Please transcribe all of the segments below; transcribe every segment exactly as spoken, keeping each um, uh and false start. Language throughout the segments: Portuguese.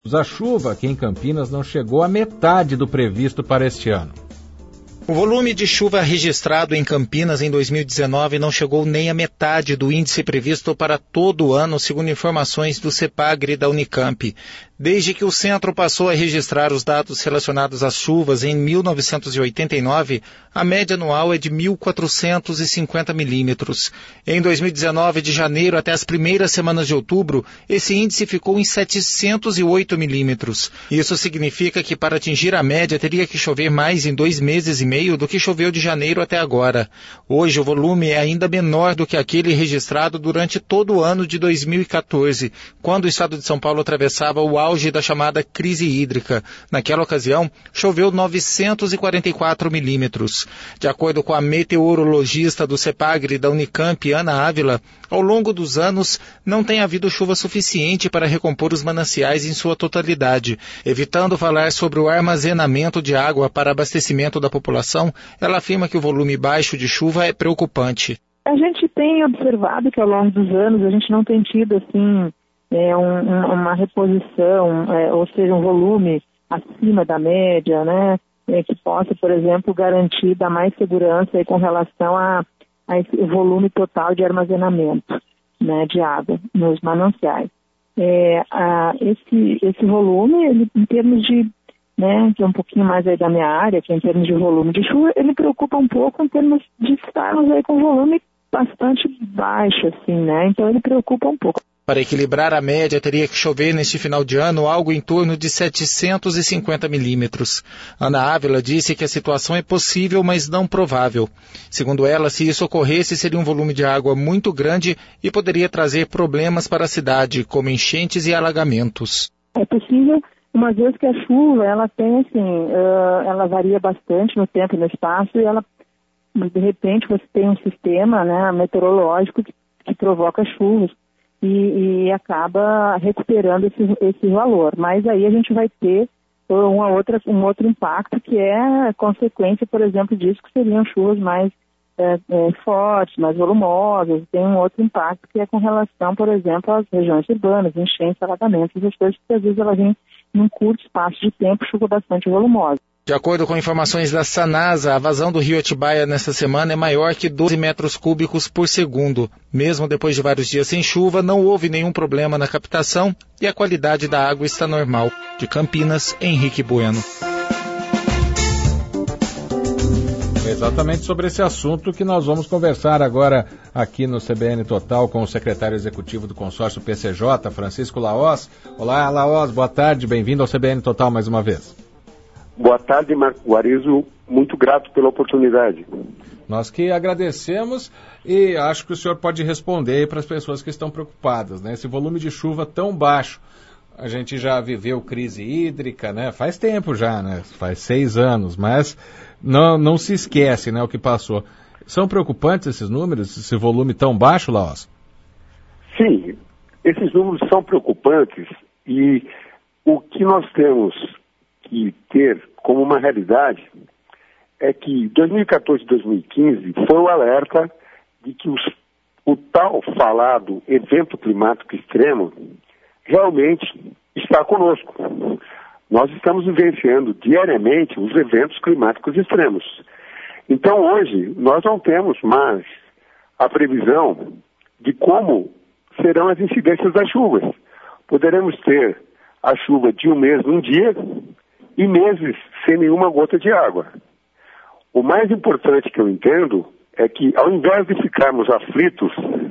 A chuva aqui em Campinas não chegou à metade do previsto para este ano. O volume de chuva registrado em Campinas em dois mil e dezenove não chegou nem à metade do índice previsto para todo o ano, segundo informações do CEPAGRE da Unicamp. Desde que o centro passou a registrar os dados relacionados às chuvas em mil novecentos e oitenta e nove, a média anual é de mil quatrocentos e cinquenta milímetros. Em dois mil e dezenove, de janeiro até as primeiras semanas de outubro, esse índice ficou em setecentos e oito milímetros. Isso significa que para atingir a média teria que chover mais em dois meses e meio do que choveu de janeiro até agora. Hoje o volume é ainda menor do que aquele registrado durante todo o ano de dois mil e quatorze, quando o estado de São Paulo atravessava o auge da chamada crise hídrica. Naquela ocasião, choveu novecentos e quarenta e quatro milímetros. De acordo com a meteorologista do CEPAGRE da Unicamp, Ana Ávila, ao longo dos anos não tem havido chuva suficiente para recompor os mananciais em sua totalidade. Evitando falar sobre o armazenamento de água para abastecimento da população, ela afirma que o volume baixo de chuva é preocupante. A gente tem observado que ao longo dos anos a gente não tem tido assim é, um, uma reposição, é, ou seja, um volume acima da média, né, é, que possa, por exemplo, garantir dar mais segurança aí, com relação a, a esse volume total de armazenamento, né, de água nos mananciais. É, a, esse, esse volume, ele, em termos de, né, que é um pouquinho mais aí da minha área, que é em termos de volume de chuva, ele preocupa um pouco em termos de estarmos aí com volume bastante baixo, assim, né, então ele preocupa um pouco. Para equilibrar a média, teria que chover neste final de ano algo em torno de setecentos e cinquenta milímetros. Ana Ávila disse que a situação é possível, mas não provável. Segundo ela, se isso ocorresse, seria um volume de água muito grande e poderia trazer problemas para a cidade, como enchentes e alagamentos. É possível, uma vez que a chuva, ela tem assim, uh, ela varia bastante no tempo e no espaço, e ela, de repente, você tem um sistema, né, meteorológico que, que provoca chuvas. E, e acaba recuperando esse, esse valor. Mas aí a gente vai ter uma outra, um outro impacto, que é a consequência, por exemplo, disso, que seriam chuvas mais é, é, fortes, mais volumosas. Tem um outro impacto que é com relação, por exemplo, às regiões urbanas, enchentes, alagamentos, essas coisas que às vezes ela vem num curto espaço de tempo, chuva bastante volumosa. De acordo com informações da Sanasa, a vazão do rio Atibaia nesta semana é maior que doze metros cúbicos por segundo. Mesmo depois de vários dias sem chuva, não houve nenhum problema na captação e a qualidade da água está normal. De Campinas, Henrique Bueno. É exatamente sobre esse assunto que nós vamos conversar agora aqui no C B N Total com o secretário executivo do consórcio P C J, Francisco Laós. Olá, Laós, boa tarde, bem-vindo ao C B N Total mais uma vez. Boa tarde, Marco Guarizo, muito grato pela oportunidade. Nós que agradecemos e acho que o senhor pode responder para as pessoas que estão preocupadas, né? Esse volume de chuva tão baixo, a gente já viveu crise hídrica, né? Faz tempo já, né? Faz seis anos, mas não, não se esquece, né, o que passou. São preocupantes esses números, esse volume tão baixo, Laós? Sim, esses números são preocupantes e o que nós temos que ter como uma realidade é que dois mil e quatorze e dois mil e quinze foi o alerta de que os, o tal falado evento climático extremo realmente está conosco. Nós estamos vivenciando diariamente os eventos climáticos extremos. Então hoje nós não temos mais a previsão de como serão as incidências das chuvas. Poderemos ter a chuva de um mês num dia e meses sem nenhuma gota de água. O mais importante que eu entendo é que, ao invés de ficarmos aflitos,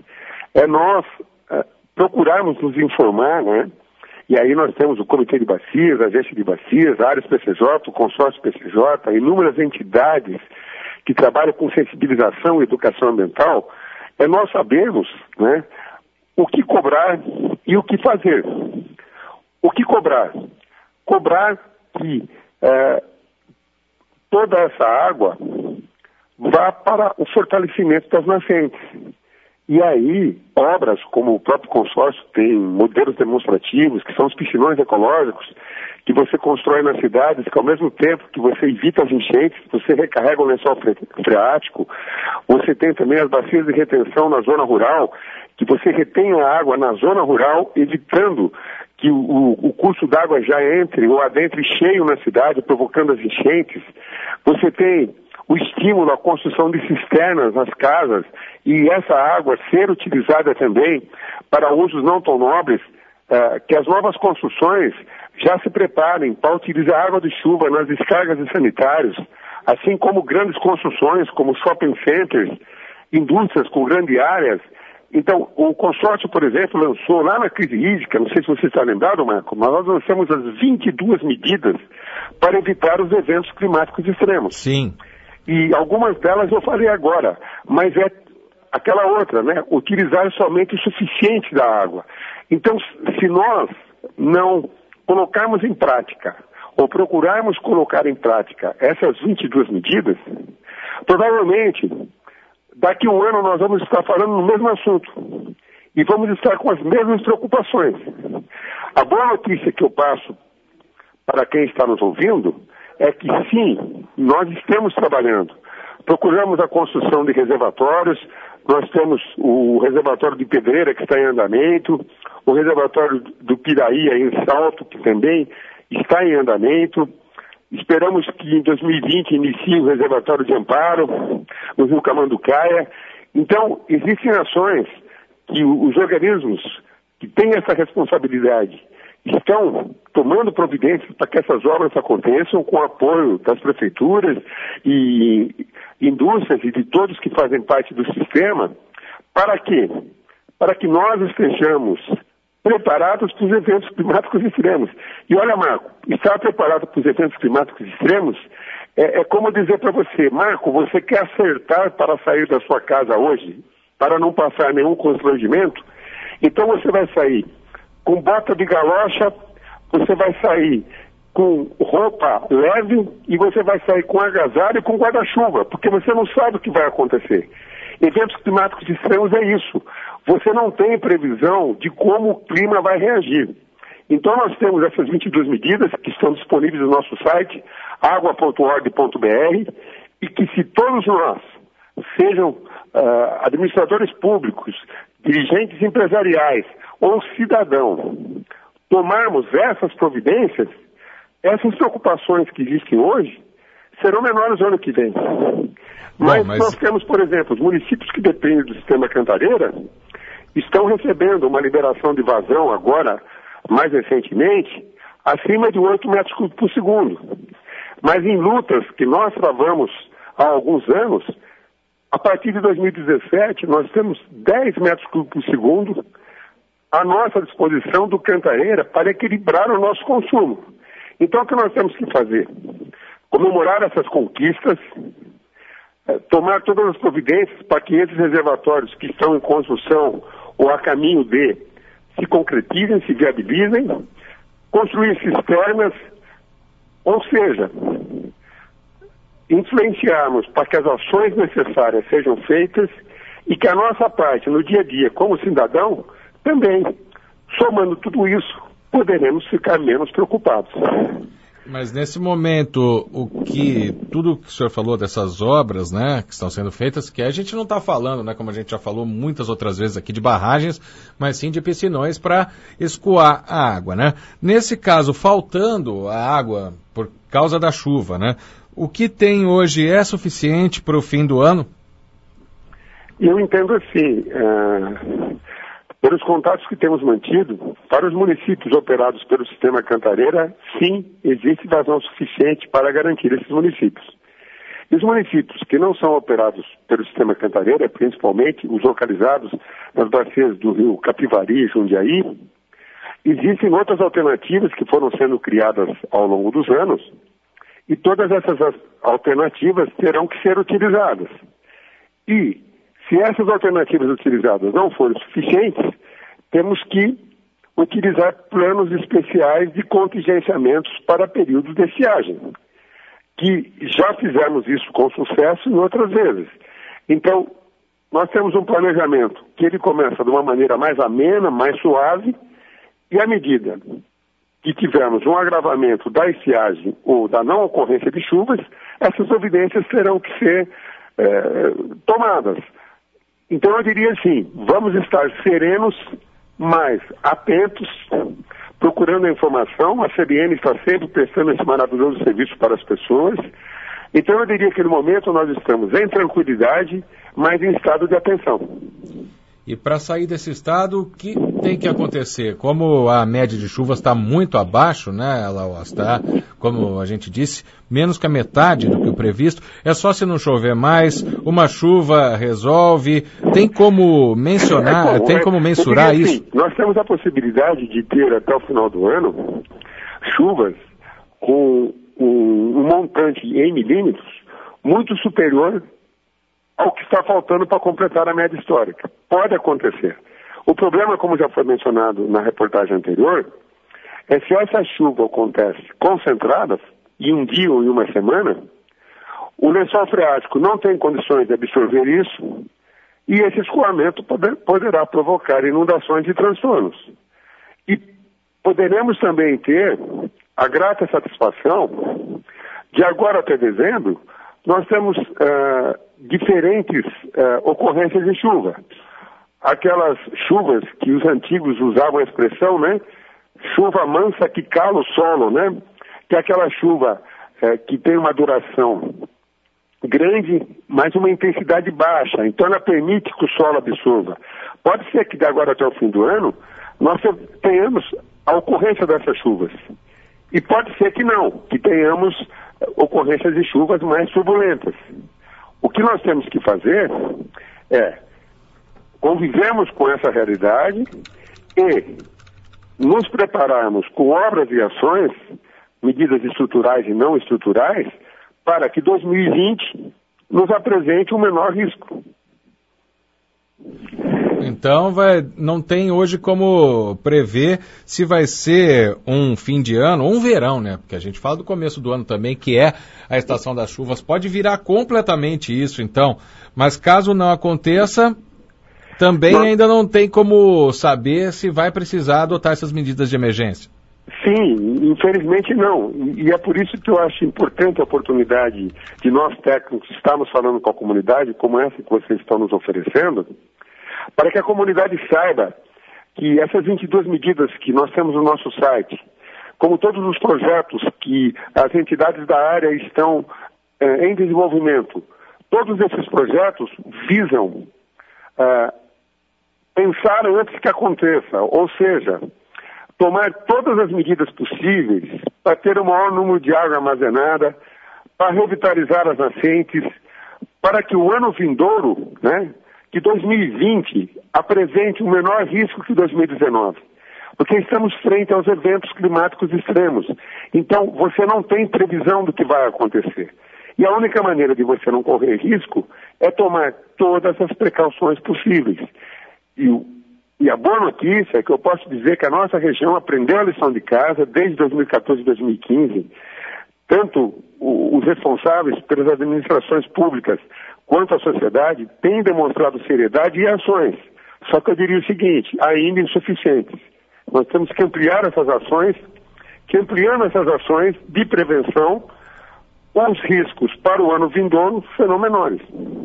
é nós uh, procurarmos nos informar, né? E aí nós temos o Comitê de Bacias, a Agência de Bacias, a Áreas P C J, o Consórcio P C J, inúmeras entidades que trabalham com sensibilização e educação ambiental, é nós sabermos, né, o que cobrar e o que fazer. O que cobrar? Cobrar que eh, toda essa água vá para o fortalecimento das nascentes. E aí, obras como o próprio consórcio tem modelos demonstrativos, que são os piscinões ecológicos, que você constrói nas cidades, que ao mesmo tempo que você evita as enchentes, você recarrega o lençol freático, você tem também as bacias de retenção na zona rural, que você retém a água na zona rural, evitando que o, o curso d'água já entre ou adentre cheio na cidade, provocando as enchentes. Você tem o estímulo à construção de cisternas nas casas e essa água ser utilizada também para usos não tão nobres, uh, que as novas construções já se preparem para utilizar água de chuva nas descargas de sanitários, assim como grandes construções como shopping centers, indústrias com grandes áreas. Então, o consórcio, por exemplo, lançou lá na crise hídrica, não sei se você está lembrado, Marco, mas nós lançamos as vinte e duas medidas para evitar os eventos climáticos extremos. Sim. E algumas delas eu falei agora, mas é aquela outra, né? Utilizar somente o suficiente da água. Então, se nós não colocarmos em prática, ou procurarmos colocar em prática essas vinte e duas medidas, provavelmente, daqui a um ano nós vamos estar falando no mesmo assunto. E vamos estar com as mesmas preocupações. A boa notícia que eu passo para quem está nos ouvindo é que sim, nós estamos trabalhando. Procuramos a construção de reservatórios, nós temos o reservatório de Pedreira que está em andamento, o reservatório do Piraí em Salto, que também está em andamento. Esperamos que em dois mil e vinte inicie o reservatório de Amparo, no Rio Camanducaia. Então, existem ações que os organismos que têm essa responsabilidade estão tomando providências para que essas obras aconteçam com o apoio das prefeituras e indústrias e de todos que fazem parte do sistema. Para quê? Para que nós estejamos preparados para os eventos climáticos extremos. E olha, Marco, estar preparado para os eventos climáticos extremos é, é como dizer para você, Marco, você quer acertar para sair da sua casa hoje, para não passar nenhum constrangimento? Então você vai sair com bota de galocha, você vai sair com roupa leve e você vai sair com agasalho e com guarda-chuva, porque você não sabe o que vai acontecer. Eventos climáticos extremos é isso. Você não tem previsão de como o clima vai reagir. Então nós temos essas vinte e duas medidas que estão disponíveis no nosso site, água ponto org ponto b r, e que se todos nós, sejam uh, administradores públicos, dirigentes empresariais ou cidadão, tomarmos essas providências, essas preocupações que existem hoje serão menores no ano que vem. Mas, Bom, mas nós temos, por exemplo, os municípios que dependem do sistema Cantareira estão recebendo uma liberação de vazão agora, mais recentemente, acima de oito metros cúbicos por segundo. Mas em lutas que nós travamos há alguns anos, a partir de dois mil e dezessete, nós temos dez metros cúbicos por segundo à nossa disposição do Cantareira para equilibrar o nosso consumo. Então, o que nós temos que fazer? Comemorar essas conquistas, tomar todas as providências para que esses reservatórios que estão em construção ou a caminho de se concretizem, se viabilizem, construir cisternas, ou seja, influenciarmos para que as ações necessárias sejam feitas e que a nossa parte, no dia a dia, como cidadão, também, somando tudo isso, poderemos ficar menos preocupados. Mas nesse momento, o que tudo que o senhor falou dessas obras, né, que estão sendo feitas, que a gente não está falando, né, como a gente já falou muitas outras vezes aqui, de barragens, mas sim de piscinões para escoar a água, né? Nesse caso, faltando a água por causa da chuva, né, o que tem hoje é suficiente para o fim do ano? Eu entendo assim, uh, pelos contatos que temos mantido, para os municípios operados pelo sistema Cantareira, sim, existe vazão suficiente para garantir esses municípios. E os municípios que não são operados pelo sistema Cantareira, principalmente os localizados nas bacias do rio Capivari e Jundiaí, existem outras alternativas que foram sendo criadas ao longo dos anos, e todas essas alternativas terão que ser utilizadas. E, se essas alternativas utilizadas não forem suficientes, temos que utilizar planos especiais de contingenciamentos para períodos de estiagem, que já fizemos isso com sucesso em outras vezes. Então, nós temos um planejamento que ele começa de uma maneira mais amena, mais suave, e à medida que tivermos um agravamento da estiagem ou da não ocorrência de chuvas, essas providências terão que ser é, tomadas. Então eu diria assim, vamos estar serenos, mas atentos procurando a informação, a C B N está sempre prestando esse maravilhoso serviço para as pessoas. Então eu diria que no momento nós estamos em tranquilidade, mas em estado de atenção. E para sair desse estado, o que tem que acontecer? Como a média de chuvas está muito abaixo, né, ela está, como a gente disse, menos que a metade do que o previsto, é só se não chover mais, uma chuva resolve, tem como mencionar, é, é, tem como mensurar diria, isso? Assim, nós temos a possibilidade de ter até o final do ano chuvas com um, um montante em milímetros muito superior ao que está faltando para completar a média histórica. Pode acontecer. O problema, como já foi mencionado na reportagem anterior, é se essa chuva acontece concentrada, em um dia ou em uma semana, o lençol freático não tem condições de absorver isso e esse escoamento poder, poderá provocar inundações e transtornos. E poderemos também ter a grata satisfação de agora até dezembro, nós temos uh, diferentes uh, ocorrências de chuva. Aquelas chuvas que os antigos usavam a expressão, né? Chuva mansa que cala o solo, né? Que é aquela chuva uh, que tem uma duração grande, mas uma intensidade baixa. Então ela permite que o solo absorva. Pode ser que de agora até o fim do ano nós tenhamos a ocorrência dessas chuvas. E pode ser que não, que tenhamos ocorrências de chuvas mais turbulentas. O que nós temos que fazer é convivemos com essa realidade e nos prepararmos com obras e ações, medidas estruturais e não estruturais, para que dois mil e vinte nos apresente um menor risco. Então vai, não tem hoje como prever se vai ser um fim de ano ou um verão, né? Porque a gente fala do começo do ano também, que é a estação das chuvas. Pode virar completamente isso, então. Mas caso não aconteça, também não. Ainda não tem como saber se vai precisar adotar essas medidas de emergência. Sim, infelizmente não. E é por isso que eu acho importante a oportunidade de nós técnicos estarmos falando com a comunidade, como essa que vocês estão nos oferecendo, para que a comunidade saiba que essas vinte e duas medidas que nós temos no nosso site, como todos os projetos que as entidades da área estão eh, em desenvolvimento, todos esses projetos visam eh, pensar antes que aconteça, ou seja, tomar todas as medidas possíveis para ter o maior número de água armazenada, para revitalizar as nascentes, para que o ano vindouro, né, que dois mil e vinte apresente um menor risco que dois mil e dezenove. Porque estamos frente aos eventos climáticos extremos. Então, você não tem previsão do que vai acontecer. E a única maneira de você não correr risco é tomar todas as precauções possíveis. E, o, e a boa notícia é que eu posso dizer que a nossa região aprendeu a lição de casa desde dois mil e quatorze e dois mil e quinze. Tanto o, os responsáveis pelas administrações públicas quanto a sociedade têm demonstrado seriedade e ações. Só que eu diria o seguinte, ainda insuficientes. Nós temos que ampliar essas ações, que ampliando essas ações de prevenção, os riscos para o ano vindouro serão menores.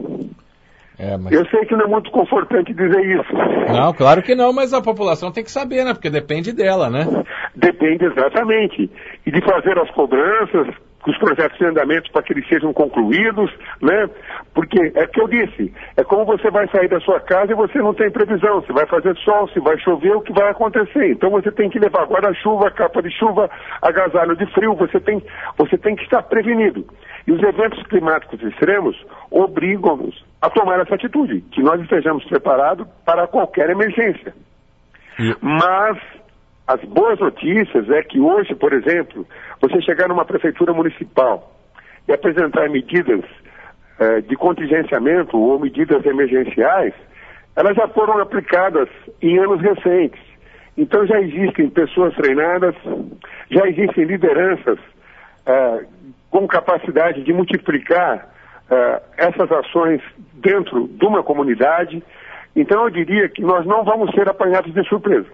É, mas... Eu sei que não é muito confortante dizer isso. Não, claro que não, mas a população tem que saber, né? Porque depende dela, né? Depende exatamente. E de fazer as cobranças, os projetos em andamento para que eles sejam concluídos, né? Porque é o que eu disse, é como você vai sair da sua casa e você não tem previsão, se vai fazer sol, se vai chover, o que vai acontecer. Então você tem que levar guarda-chuva, capa de chuva, agasalho de frio, você tem, você tem que estar prevenido. E os eventos climáticos extremos obrigam-nos a tomar essa atitude, que nós estejamos preparados para qualquer emergência. E... Mas as boas notícias é que hoje, por exemplo, você chegar numa prefeitura municipal e apresentar medidas eh, de contingenciamento ou medidas emergenciais, elas já foram aplicadas em anos recentes. Então já existem pessoas treinadas, já existem lideranças eh, com capacidade de multiplicar eh, essas ações dentro de uma comunidade. Então eu diria que nós não vamos ser apanhados de surpresa.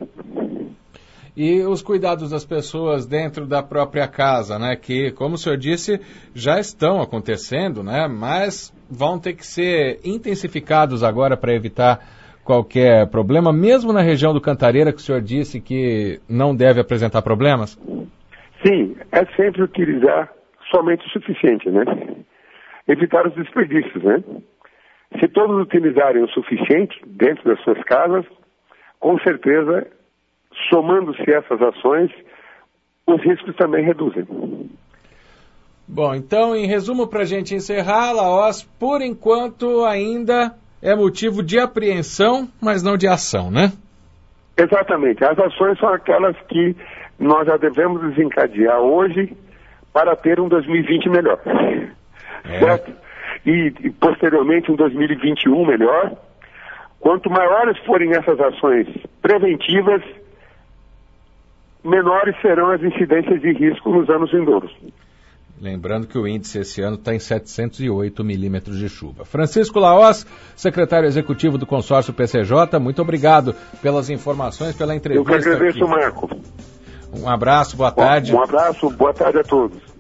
E os cuidados das pessoas dentro da própria casa, né? Que, como o senhor disse, já estão acontecendo, né? Mas vão ter que ser intensificados agora para evitar qualquer problema, mesmo na região do Cantareira, que o senhor disse que não deve apresentar problemas? Sim, é sempre utilizar somente o suficiente, né? Evitar os desperdícios, né? Se todos utilizarem o suficiente dentro das suas casas, com certeza, somando-se essas ações, os riscos também reduzem. Bom, então, em resumo, para a gente encerrar, a Laós, por enquanto, ainda é motivo de apreensão, mas não de ação, né? Exatamente. As ações são aquelas que nós já devemos desencadear hoje para ter um dois mil e vinte melhor. É. Certo? E, e, posteriormente, um dois mil e vinte e um melhor. Quanto maiores forem essas ações preventivas, menores serão as incidências de risco nos anos vindouros. Lembrando que o índice esse ano está em setecentos e oito milímetros de chuva. Francisco Laós, secretário executivo do consórcio P C J, muito obrigado pelas informações, pela entrevista. Eu que agradeço, aqui. Marco. Um abraço, boa tarde. Um abraço, boa tarde a todos.